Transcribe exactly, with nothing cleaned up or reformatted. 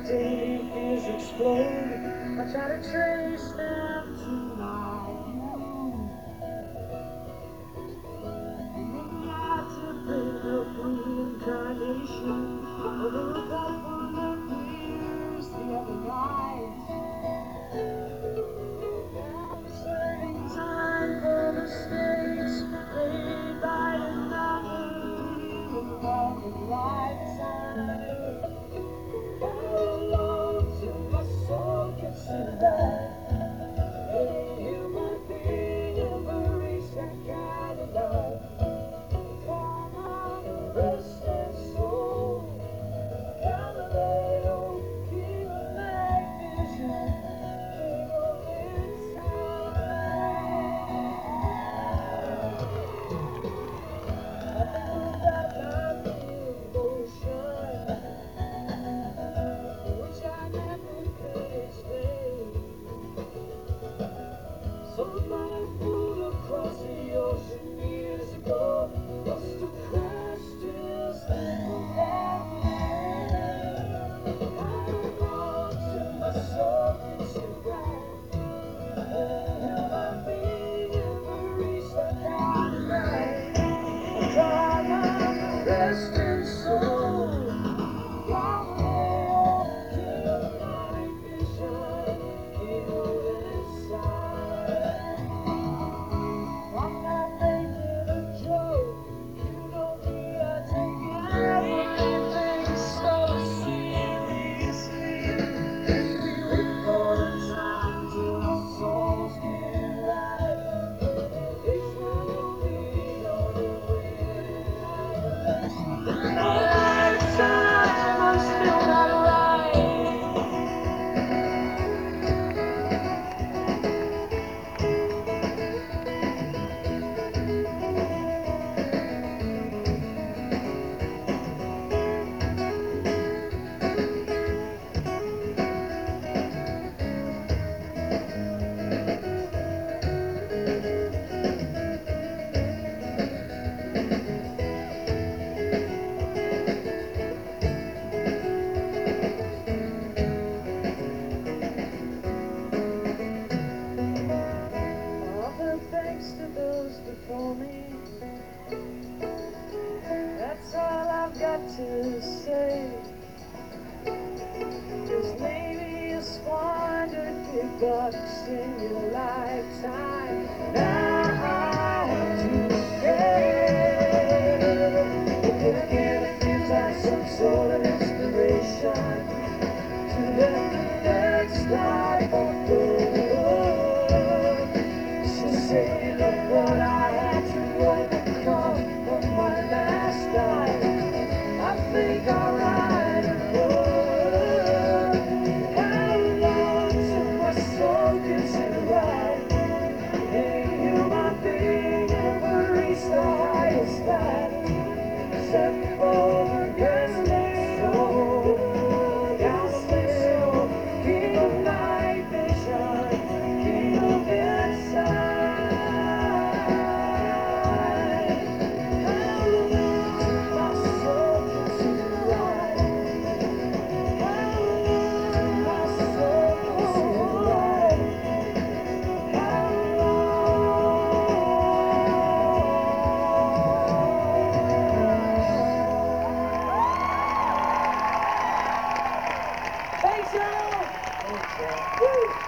daily fears explode. I try to trace them to my view. Maybe I to bring a reincarnation of a couple of years the other night. Serving time for mistakes made by another of a lifetime. How long till my soul can survive? Any human being ever reach that kind of love? Come on, rest and soul. Galileo, king of night vision, king of insight. I think that life is motion, which I never could explain. Somebody flew across the ocean years ago, lost to questions that will never end. How long till my soul can survive? Human being ever reach that kind of light? I'm rest and soul. Galileo, king of night vision, king of insight. I'm not making a joke. You know me, I take everything so seriously. We wait for the time till our souls get right. It's not only on the way. Lifetime, I'm still not right. Often thanks to those before me. That's all I've got to say. Cause maybe you squandered big bucks in your lifetime. Now I have to pay. But then again, it feels like some sort of inspiration to let the next life unfold. She said, look what I had to overcome from my last life. I think I'll write a book. How long till my soul gets it right? Any human being ever reach the highest light? Except for the Galileo, Galileo, king of night vision, king of insight. How long till my soul gets it right? How long till my soul gets it right? How long? Thanks, y'all. Thanks, y'all. Woo.